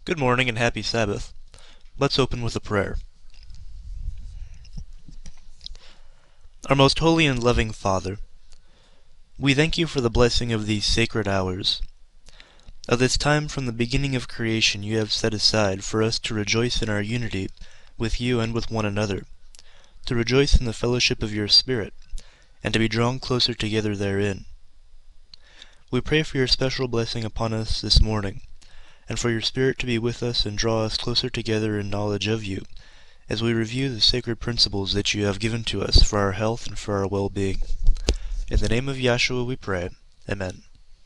Good morning and happy Sabbath. Let's open with a prayer. Our most holy and loving Father, we thank you for the blessing of these sacred hours, of this time from the beginning of creation you have set aside for us to rejoice in our unity with you and with one another, to rejoice in the fellowship of your Spirit, and to be drawn closer together therein. We pray for your special blessing upon us this morning, and for your Spirit to be with us and draw us closer together in knowledge of you, as we review the sacred principles that you have given to us for our health and for our well-being. In the name of Yahshua we pray. Amen.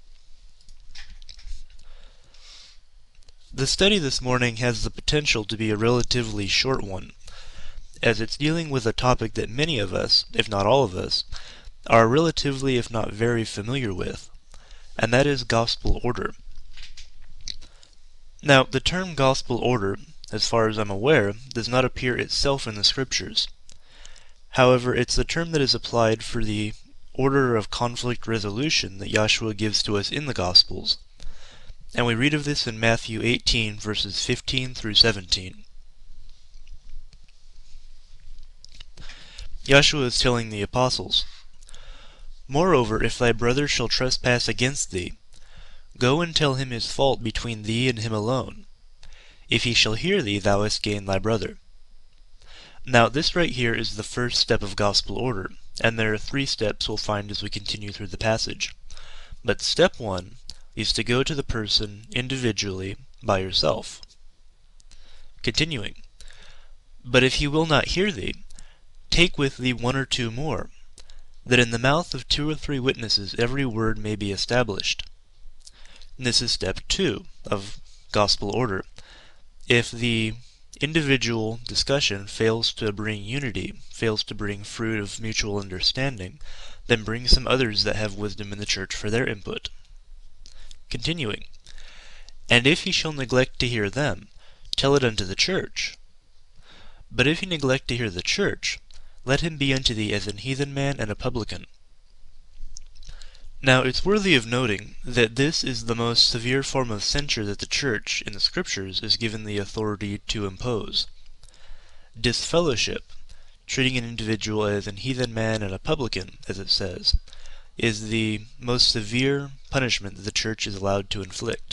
The study this morning has the potential to be a relatively short one, as it's dealing with a topic that many of us, if not all of us, are relatively, if not very familiar with, and that is gospel order. Now, the term gospel order, as far as I'm aware, does not appear itself in the scriptures. However, it's the term that is applied for the order of conflict resolution that Yahshua gives to us in the Gospels, and we read of this in Matthew 18, verses 15 through 17. Yahshua is telling the apostles, "Moreover, if thy brother shall trespass against thee, go and tell him his fault between thee and him alone. If he shall hear thee, thou hast gained thy brother." Now, this right here is the first step of gospel order, and there are 3 steps we'll find as we continue through the passage. But step 1 is to go to the person individually by yourself. Continuing, "But if he will not hear thee, take with thee 1 or 2 more, that in the mouth of 2 or 3 witnesses every word may be established." And this is step 2 of gospel order. If the individual discussion fails to bring unity, fails to bring fruit of mutual understanding, then bring some others that have wisdom in the church for their input. Continuing, "And if he shall neglect to hear them, tell it unto the church. But if he neglect to hear the church, let him be unto thee as an heathen man and a publican." Now, it's worthy of noting that this is the most severe form of censure that the church, in the scriptures, is given the authority to impose. Disfellowship, treating an individual as an heathen man and a publican, as it says, is the most severe punishment that the church is allowed to inflict.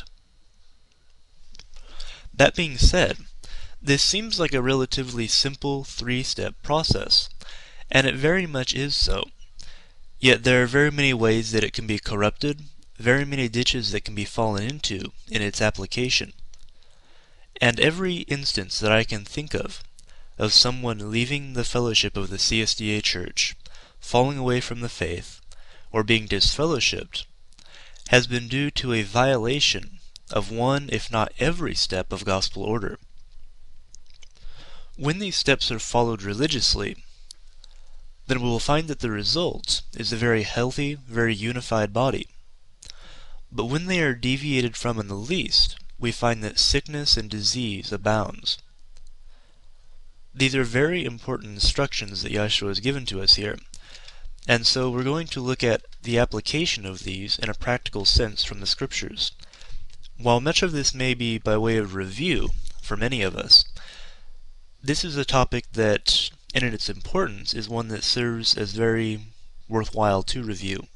That being said, this seems like a relatively simple 3-step process, and it very much is so. Yet there are very many ways that it can be corrupted, very many ditches that can be fallen into in its application. And every instance that I can think of someone leaving the fellowship of the CSDA Church, falling away from the faith, or being disfellowshipped, has been due to a violation of one, if not every step of gospel order. When these steps are followed religiously, then we will find that the result is a very healthy, very unified body. But when they are deviated from in the least, we find that sickness and disease abounds. These are very important instructions that Yahshua has given to us here, and so we're going to look at the application of these in a practical sense from the scriptures. While much of this may be by way of review for many of us, this is a topic that, and in its importance, is one that serves as very worthwhile to review.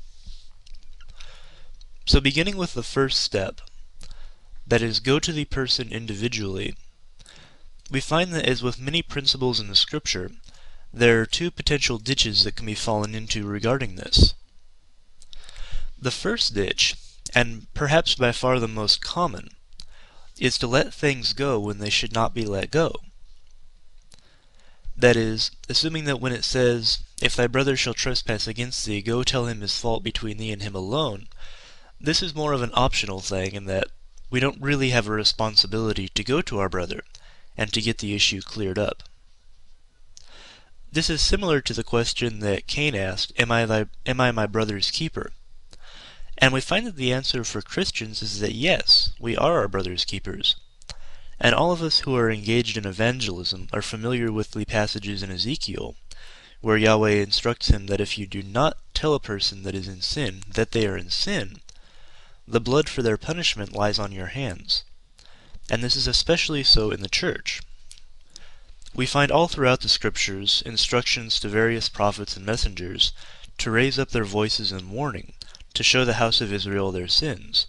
So beginning with the first step, that is, go to the person individually, we find that, as with many principles in the scripture, there are 2 potential ditches that can be fallen into regarding this. The first ditch, and perhaps by far the most common, is to let things go when they should not be let go. That is, assuming that when it says, "If thy brother shall trespass against thee, go tell him his fault between thee and him alone," this is more of an optional thing in that we don't really have a responsibility to go to our brother and to get the issue cleared up. This is similar to the question that Cain asked, am I my brother's keeper? And we find that the answer for Christians is that yes, we are our brother's keepers. And all of us who are engaged in evangelism are familiar with the passages in Ezekiel, where Yahweh instructs him that if you do not tell a person that is in sin that they are in sin, the blood for their punishment lies on your hands. and this is especially so in the church. We find all throughout the scriptures instructions to various prophets and messengers to raise up their voices in warning, to show the house of Israel their sins.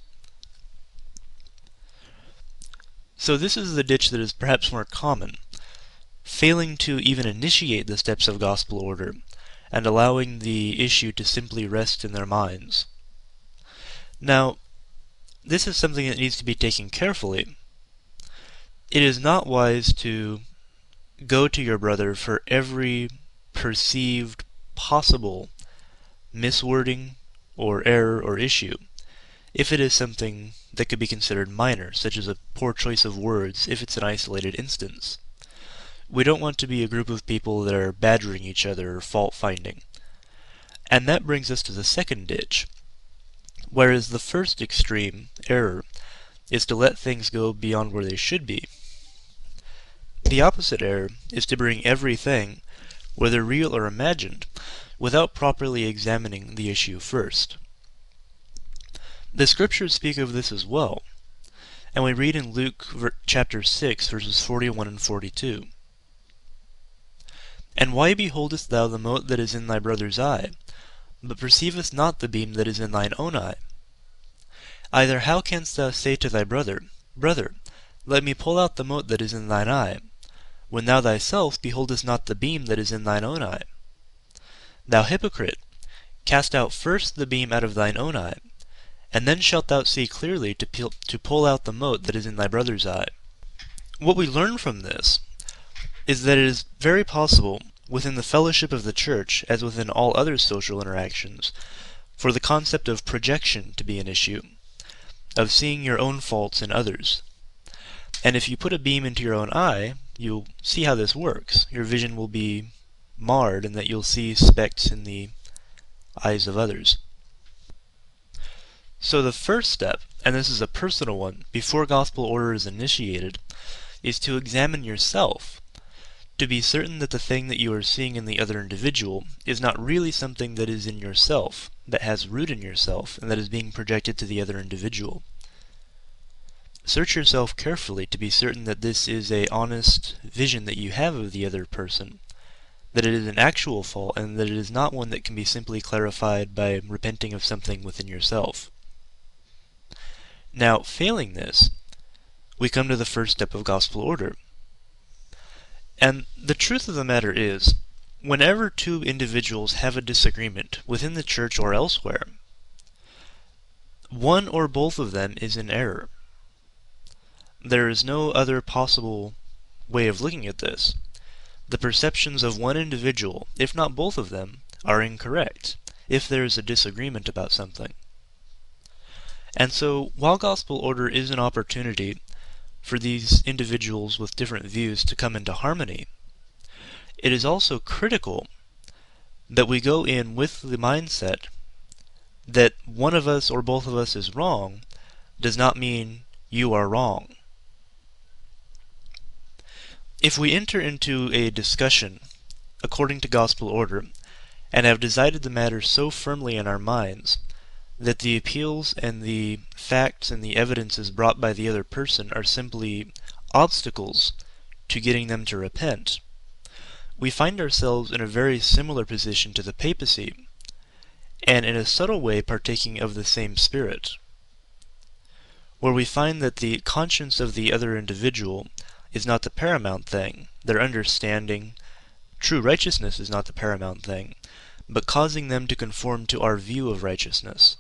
So this is the ditch that is perhaps more common, failing to even initiate the steps of gospel order, and allowing the issue to simply rest in their minds. Now, this is something that needs to be taken carefully. It is not wise to go to your brother for every perceived possible miswording or error or issue, if it is something that could be considered minor, such as a poor choice of words if it's an isolated instance. We don't want to be a group of people that are badgering each other or fault-finding. And that brings us to the second ditch. Whereas the first extreme, error, is to let things go beyond where they should be, the opposite error is to bring everything, whether real or imagined, without properly examining the issue first. The scriptures speak of this as well, and we read in Luke chapter 6, verses 41 and 42. And why beholdest thou the mote that is in thy brother's eye, but perceivest not the beam that is in thine own eye? Either how canst thou say to thy brother, Brother, let me pull out the mote that is in thine eye, when thou thyself beholdest not the beam that is in thine own eye? Thou hypocrite, cast out first the beam out of thine own eye, and then shalt thou see clearly to pull out the mote that is in thy brother's eye. What we learn from this is that it is very possible, within the fellowship of the church, as within all other social interactions, for the concept of projection to be an issue, of seeing your own faults in others. And if you put a beam into your own eye, you'll see how this works. Your vision will be marred in that you'll see specks in the eyes of others. So the first step, and this is a personal one, before gospel order is initiated, is to examine yourself, to be certain that the thing that you are seeing in the other individual is not really something that is in yourself, that has root in yourself, and that is being projected to the other individual. Search yourself carefully to be certain that this is an honest vision that you have of the other person, that it is an actual fault, and that it is not one that can be simply clarified by repenting of something within yourself. Now, failing this, we come to the first step of gospel order. And the truth of the matter is, whenever two individuals have a disagreement within the church or elsewhere, one or both of them is in error. There is no other possible way of looking at this. The perceptions of one individual, if not both of them, are incorrect, if there is a disagreement about something. And so, while gospel order is an opportunity for these individuals with different views to come into harmony, it is also critical that we go in with the mindset that one of us or both of us is wrong does not mean you are wrong. If we enter into a discussion according to gospel order and have decided the matter so firmly in our minds that the appeals and the facts and the evidences brought by the other person are simply obstacles to getting them to repent, we find ourselves in a very similar position to the papacy, and in a subtle way partaking of the same spirit, where we find that the conscience of the other individual is not the paramount thing, their understanding, true righteousness is not the paramount thing, but causing them to conform to our view of righteousness.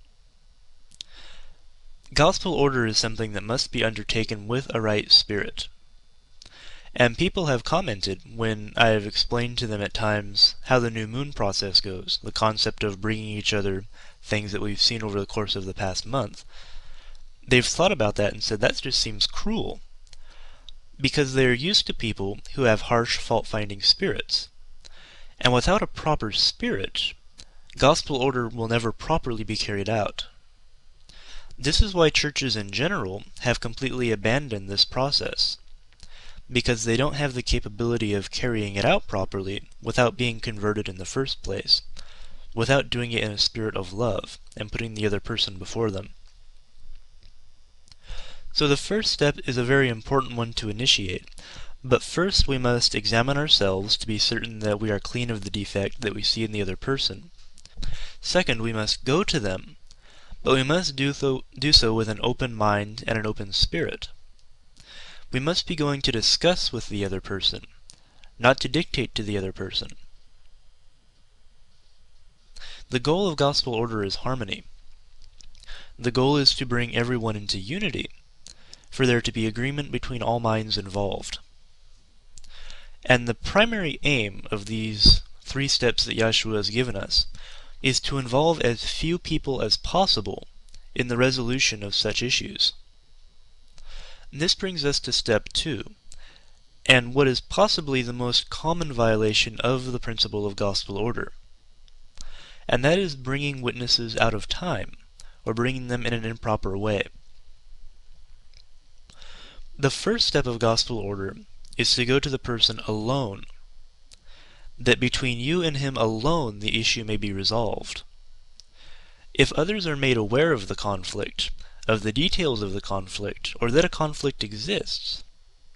Gospel order is something that must be undertaken with a right spirit. And people have commented when I have explained to them at times how the new moon process goes, the concept of bringing each other things that we've seen over the course of the past month. They've thought about that and said that just seems cruel, because they're used to people who have harsh fault-finding spirits. And without a proper spirit, gospel order will never properly be carried out. This is why churches in general have completely abandoned this process, because they don't have the capability of carrying it out properly without being converted in the first place, without doing it in a spirit of love and putting the other person before them. So the first step is a very important one to initiate, but first we must examine ourselves to be certain that we are clean of the defect that we see in the other person. Second, we must go to them, but we must do so with an open mind and an open spirit. We must be going to discuss with the other person, not to dictate to the other person. The goal of gospel order is harmony. The goal is to bring everyone into unity, for there to be agreement between all minds involved. And the primary aim of these 3 steps that Yahshua has given us is to involve as few people as possible in the resolution of such issues. And this brings us to step 2, and what is possibly the most common violation of the principle of gospel order. And that is bringing witnesses out of time, or bringing them in an improper way. The first step of gospel order is to go to the person alone, that between you and him alone the issue may be resolved. If others are made aware of the conflict, of the details of the conflict, or that a conflict exists,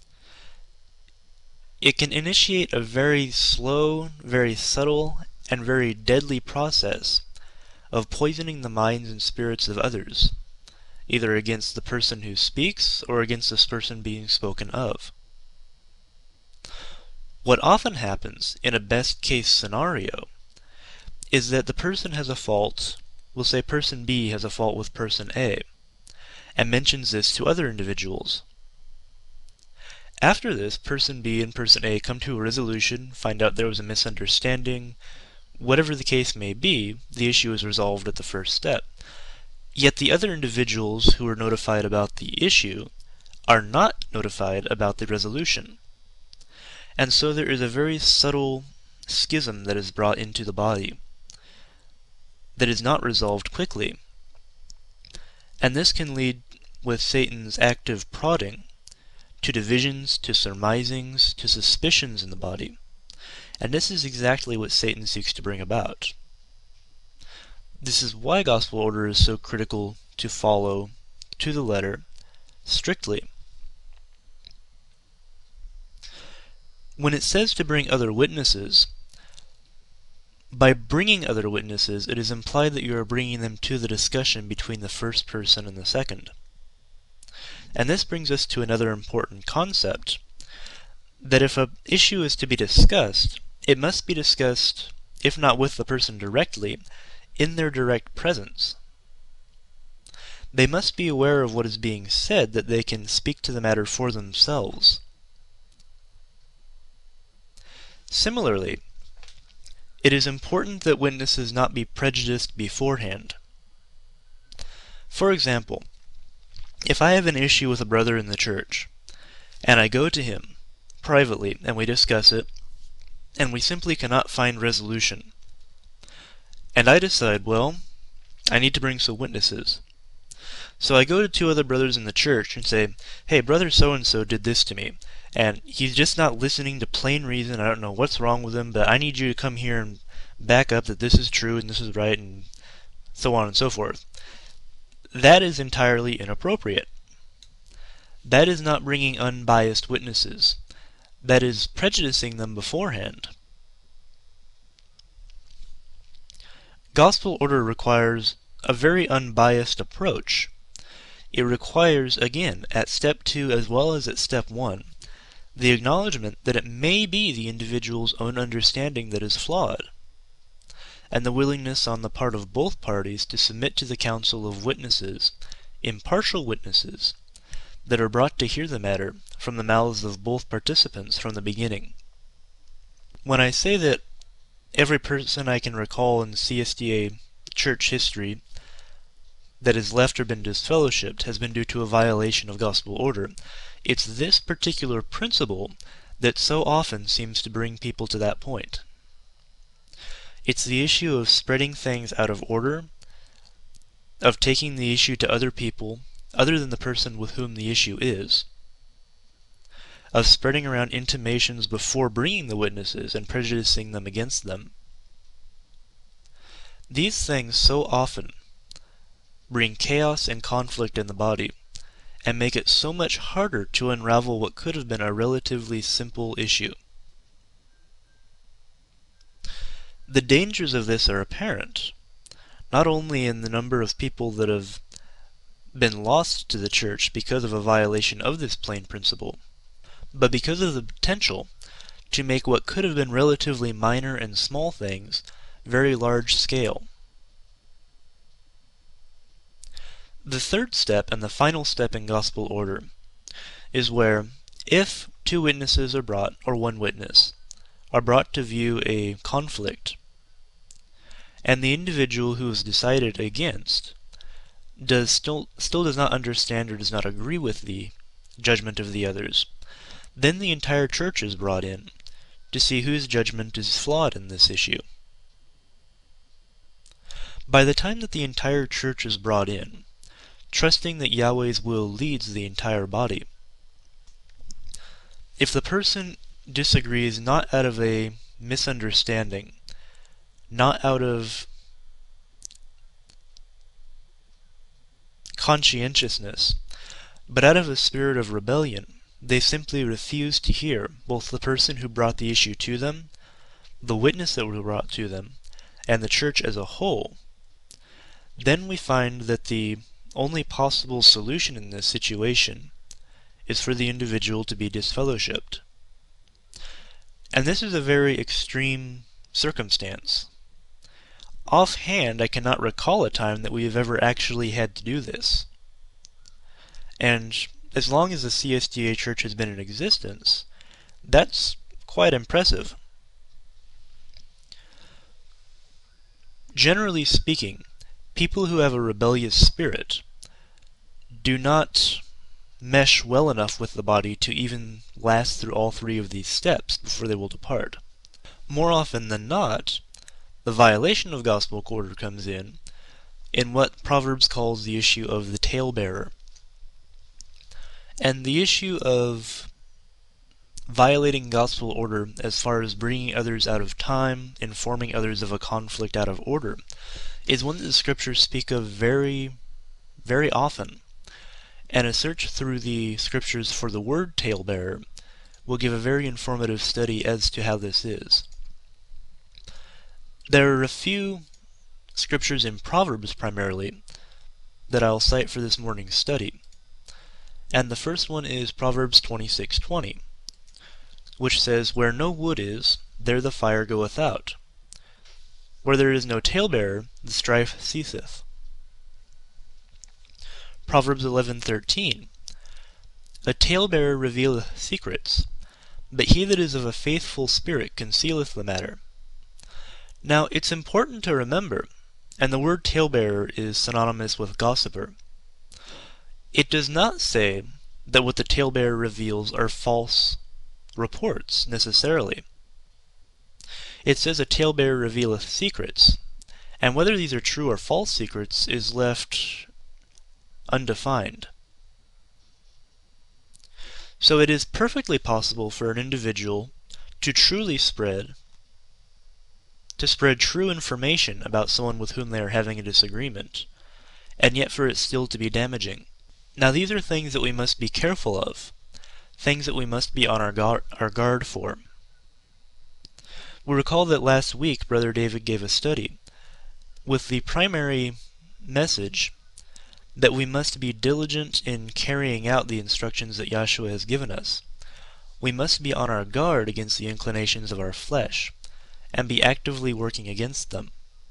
it can initiate a very slow, very subtle, and very deadly process of poisoning the minds and spirits of others, either against the person who speaks or against this person being spoken of. What often happens in a best-case scenario is that the person has a fault, we'll say person B has a fault with person A, and mentions this to other individuals. After this, person B and person A come to a resolution, find out there was a misunderstanding. Whatever the case may be, the issue is resolved at the first step. Yet the other individuals who are notified about the issue are not notified about the resolution. And so there is a very subtle schism that is brought into the body that is not resolved quickly. And this can lead, with Satan's active prodding, to divisions, to surmisings, to suspicions in the body. And this is exactly what Satan seeks to bring about. This is why gospel order is so critical to follow, to the letter, strictly. When it says to bring other witnesses, by bringing other witnesses, it is implied that you are bringing them to the discussion between the first person and the second. And this brings us to another important concept, that if an issue is to be discussed, it must be discussed, if not with the person directly, in their direct presence. They must be aware of what is being said, that they can speak to the matter for themselves. Similarly, it is important that witnesses not be prejudiced beforehand. For example, if I have an issue with a brother in the church, and I go to him privately and we discuss it, and we simply cannot find resolution, and I decide, well, I need to bring some witnesses. So I go to 2 other brothers in the church and say, hey, brother so-and-so did this to me, and he's just not listening to plain reason. I don't know what's wrong with him, but I need you to come here and back up that this is true and this is right, and so on and so forth. That is entirely inappropriate. That is not bringing unbiased witnesses. That is prejudicing them beforehand. Gospel order requires a very unbiased approach. It requires, again, at step 2 as well as at step 1, the acknowledgement that it may be the individual's own understanding that is flawed, and the willingness on the part of both parties to submit to the counsel of witnesses, impartial witnesses, that are brought to hear the matter from the mouths of both participants from the beginning. When I say that every person I can recall in CSDA church history that has left or been disfellowshipped has been due to a violation of gospel order, it's this particular principle that so often seems to bring people to that point. It's the issue of spreading things out of order, of taking the issue to other people other than the person with whom the issue is, of spreading around intimations before bringing the witnesses and prejudicing them against them. These things so often bring chaos and conflict in the body, and make it so much harder to unravel what could have been a relatively simple issue. The dangers of this are apparent, not only in the number of people that have been lost to the church because of a violation of this plain principle, but because of the potential to make what could have been relatively minor and small things very large scale. The third step and the final step in gospel order is where, if two witnesses are brought, or one witness, are brought to view a conflict, and the individual who is decided against still does not understand or does not agree with the judgment of the others, then the entire church is brought in to see whose judgment is flawed in this issue. By the time that the entire church is brought in, trusting that Yahweh's will leads the entire body, if the person disagrees not out of a misunderstanding, not out of conscientiousness, but out of a spirit of rebellion, they simply refuse to hear both the person who brought the issue to them, the witness that was brought to them, and the church as a whole, then we find that the only possible solution in this situation is for the individual to be disfellowshipped. And this is a very extreme circumstance. Offhand, I cannot recall a time that we have ever actually had to do this. And as long as the CSDA Church has been in existence, that's quite impressive. Generally speaking, people who have a rebellious spirit do not mesh well enough with the body to even last through all three of these steps before they will depart. More often than not, the violation of gospel order comes in what Proverbs calls the issue of the talebearer. And the issue of violating gospel order as far as bringing others out of time, informing others of a conflict out of order, is one that the scriptures speak of very, very often. And a search through the scriptures for the word talebearer will give a very informative study as to how this is. There are a few scriptures in Proverbs primarily that I'll cite for this morning's study. And the first one is Proverbs 26:20, which says, "Where no wood is, there the fire goeth out. Where there is no talebearer, the strife ceaseth." Proverbs 11:13, "A talebearer revealeth secrets, but he that is of a faithful spirit concealeth the matter." Now, it's important to remember, and the word talebearer is synonymous with gossiper. It does not say that what the talebearer reveals are false reports, necessarily. It says a talebearer revealeth secrets, and whether these are true or false secrets is left undefined. So it is perfectly possible for an individual to truly spread true information about someone with whom they are having a disagreement, and yet for it still to be damaging. Now these are things that we must be careful of, things that we must be on our guard for. We recall that last week Brother David gave a study with the primary message that we must be diligent in carrying out the instructions that Yahshua has given us. We must be on our guard against the inclinations of our flesh, and be actively working against them.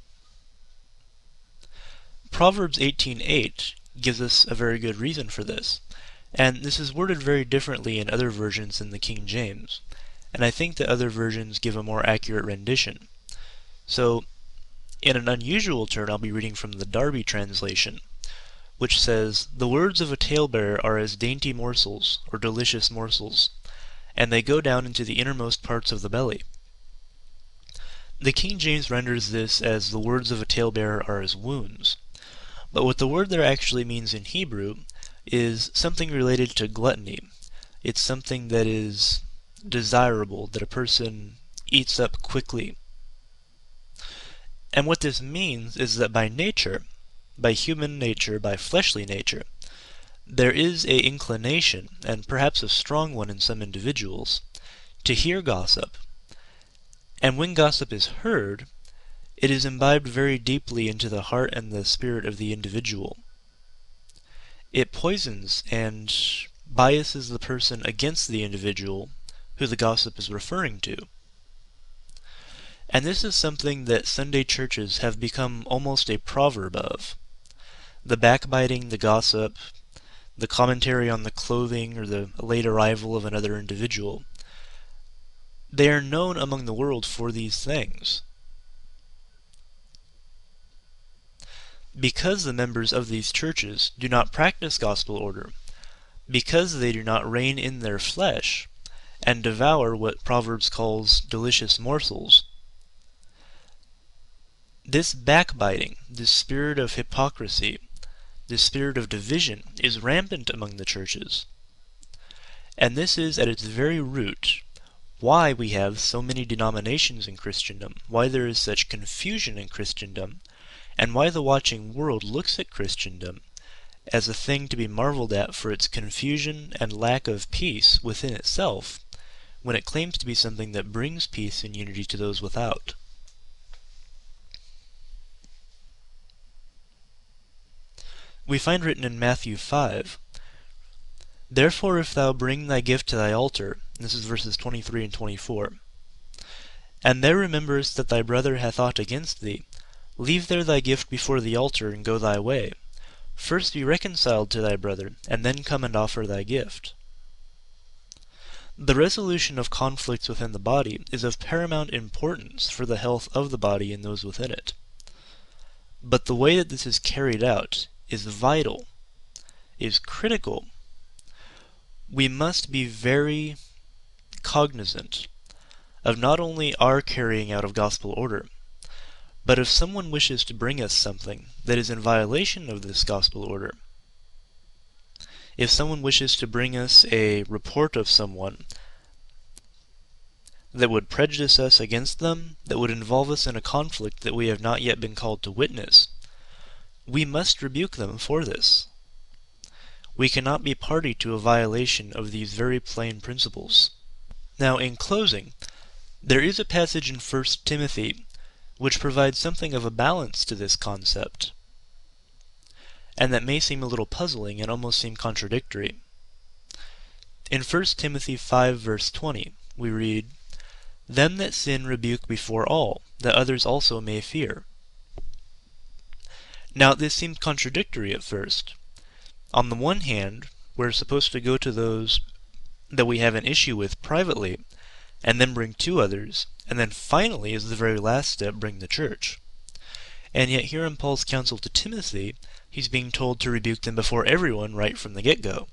Proverbs 18:8 gives us a very good reason for this, and this is worded very differently in other versions than the King James, and I think that other versions give a more accurate rendition. So, in an unusual turn, I'll be reading from the Darby translation, which says, "The words of a talebearer are as dainty morsels, or delicious morsels, and they go down into the innermost parts of the belly." The King James renders this as the words of a talebearer are as wounds, but what the word there actually means in Hebrew is something related to gluttony. It's something that is desirable, that a person eats up quickly. And what this means is that by nature, by human nature, by fleshly nature, there is a inclination, and perhaps a strong one in some individuals, to hear gossip. And when gossip is heard, it is imbibed very deeply into the heart and the spirit of the individual. It poisons and biases the person against the individual who the gossip is referring to. And this is something that Sunday churches have become almost a proverb of. The backbiting, the gossip, the commentary on the clothing or the late arrival of another individual. They are known among the world for these things. Because the members of these churches do not practice gospel order, because they do not rein in their flesh and devour what Proverbs calls delicious morsels, this backbiting, this spirit of hypocrisy, this spirit of division is rampant among the churches. And this is at its very root why we have so many denominations in Christendom, why there is such confusion in Christendom, and why the watching world looks at Christendom as a thing to be marveled at for its confusion and lack of peace within itself, when it claims to be something that brings peace and unity to those without. We find written in Matthew 5, "Therefore if thou bring thy gift to thy altar," and this is verses 23 and 24, "and there rememberest that thy brother hath aught against thee, leave there thy gift before the altar, and go thy way. First be reconciled to thy brother, and then come and offer thy gift." The resolution of conflicts within the body is of paramount importance for the health of the body and those within it. But the way that this is carried out is vital, is critical. We must be very cognizant of not only our carrying out of gospel order, but if someone wishes to bring us something that is in violation of this gospel order, if someone wishes to bring us a report of someone that would prejudice us against them, that would involve us in a conflict that we have not yet been called to witness, we must rebuke them for this. We cannot be party to a violation of these very plain principles. Now, in closing, there is a passage in 1 Timothy which provides something of a balance to this concept, and that may seem a little puzzling and almost seem contradictory. In 1 Timothy 5 verse 20, we read, "Them that sin rebuke before all, that others also may fear." Now this seems contradictory at first. On the one hand, we're supposed to go to those that we have an issue with privately, and then bring to others, and then finally, as the very last step, bring the church. And yet here in Paul's counsel to Timothy, he's being told to rebuke them before everyone right from the get-go.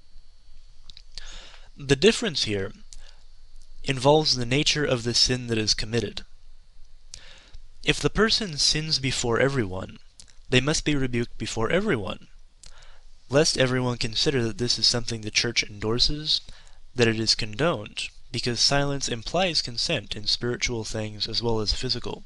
The difference here involves the nature of the sin that is committed. If the person sins before everyone, they must be rebuked before everyone, lest everyone consider that this is something the church endorses, that it is condoned, because silence implies consent in spiritual things as well as physical.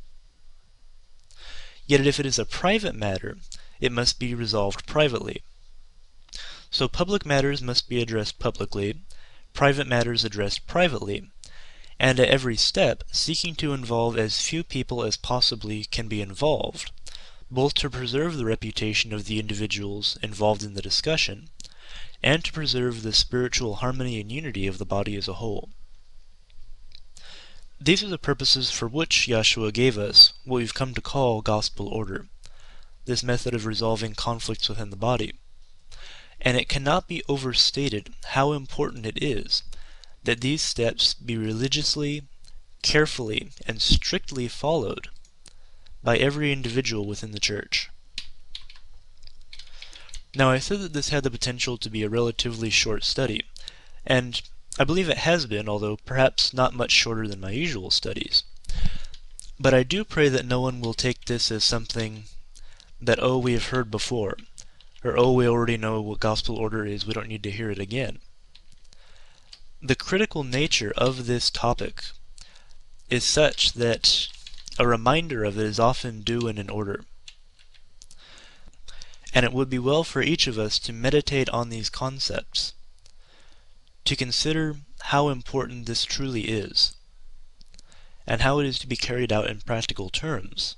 Yet if it is a private matter, it must be resolved privately. So public matters must be addressed publicly, private matters addressed privately, and at every step seeking to involve as few people as possibly can be involved, both to preserve the reputation of the individuals involved in the discussion, and to preserve the spiritual harmony and unity of the body as a whole. These are the purposes for which Yahshua gave us what we've come to call gospel order, this method of resolving conflicts within the body. And it cannot be overstated how important it is that these steps be religiously, carefully, and strictly followed by every individual within the church. Now, I said that this had the potential to be a relatively short study, and I believe it has been, although perhaps not much shorter than my usual studies. But I do pray that no one will take this as something that, oh, we have heard before, or oh, we already know what gospel order is, we don't need to hear it again. The critical nature of this topic is such that a reminder of it is often due and in order. And it would be well for each of us to meditate on these concepts, to consider how important this truly is, and how it is to be carried out in practical terms.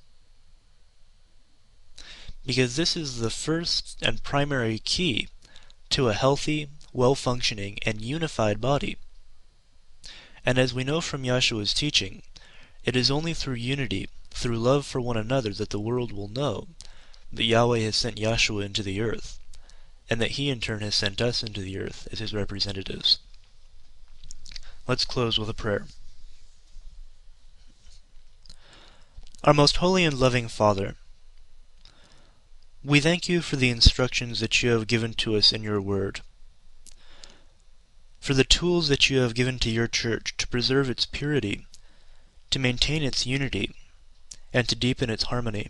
Because this is the first and primary key to a healthy, well-functioning, and unified body. And as we know from Yahshua's teaching, it is only through unity, through love for one another, that the world will know that Yahweh has sent Yahshua into the earth, and that He in turn has sent us into the earth as His representatives. Let's close with a prayer. Our most holy and loving Father, we thank You for the instructions that You have given to us in Your Word, for the tools that You have given to Your church to preserve its purity, to maintain its unity, and to deepen its harmony.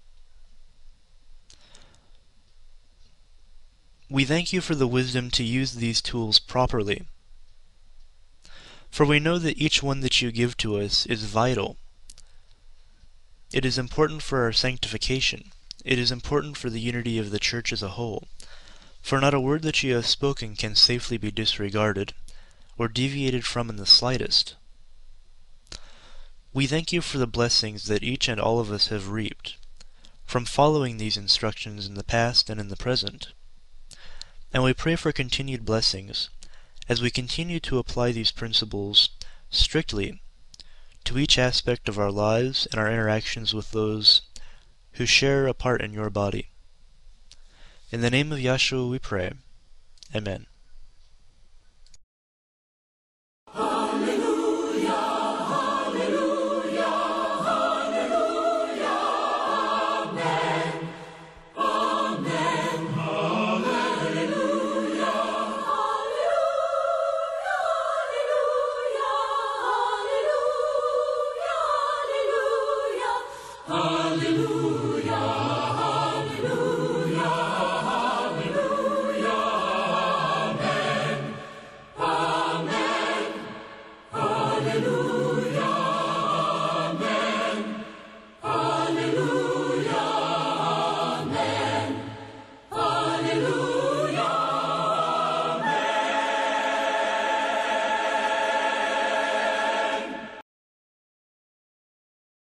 We thank You for the wisdom to use these tools properly, for we know that each one that You give to us is vital. It is important for our sanctification. It is important for the unity of the church as a whole, for not a word that You have spoken can safely be disregarded or deviated from in the slightest. We thank You for the blessings that each and all of us have reaped from following these instructions in the past and in the present. And we pray for continued blessings as we continue to apply these principles strictly to each aspect of our lives and our interactions with those who share a part in Your body. In the name of Yahshua we pray. Amen.